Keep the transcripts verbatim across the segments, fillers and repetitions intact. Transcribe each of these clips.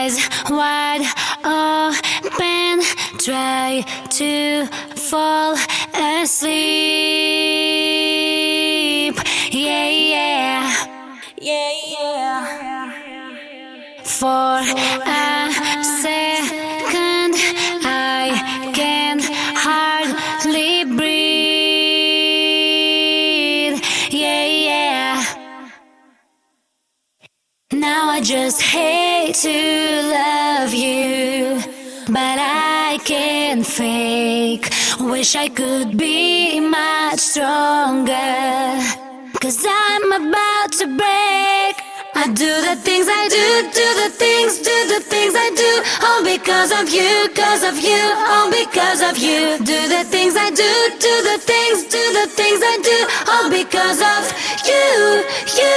Eyes wide open, try to fall asleep. Yeah, yeah, yeah, yeah. For a second, I can hardly breathe. Yeah, yeah. Now I just hate to love you, but I can't fake. Wish I could be much stronger, 'cause I'm about to break. I do the things I do, do the things, do the things I do, all because of you, 'cause of you, all because of you. Do the things I do, do the things, do the things I do, all because of you, you.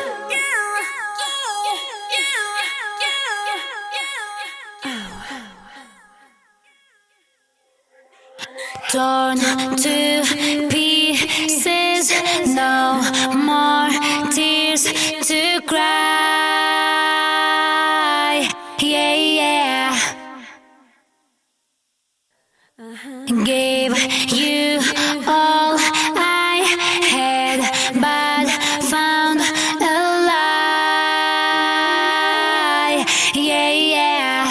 Torn to pieces, no more tears to cry. Yeah, yeah. Gave you all I had, but found a lie. Yeah, yeah.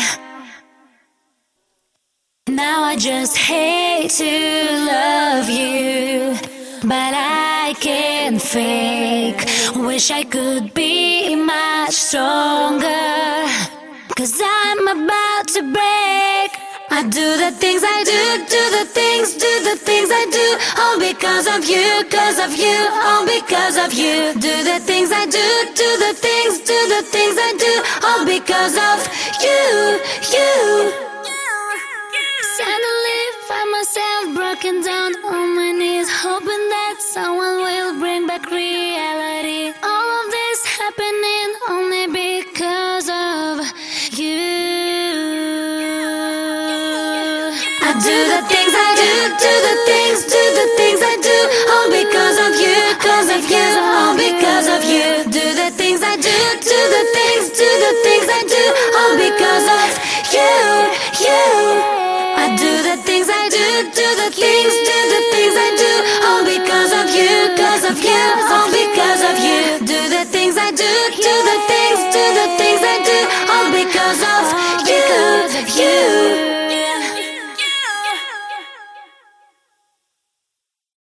Now I just hate to love you, but I can't fake. Wish I could be much stronger, 'cause I'm about to break. I do the things I do, do the things, do the things I do, all because of you, 'cause of you, all because of you. Do the things I do, do the things, do the things I do, all because of you, you. Suddenly find myself broken down on my knees, hoping that someone will bring back reality. All of this happening only because of you. I do the things I do, do the things, do the things I do, all because of you, 'cause of you, all because of you. Do the things I do, do the things, do the things I do, all because of you, you. I do the things I do, do the things, do the things I do, all because of you, 'cause of you, all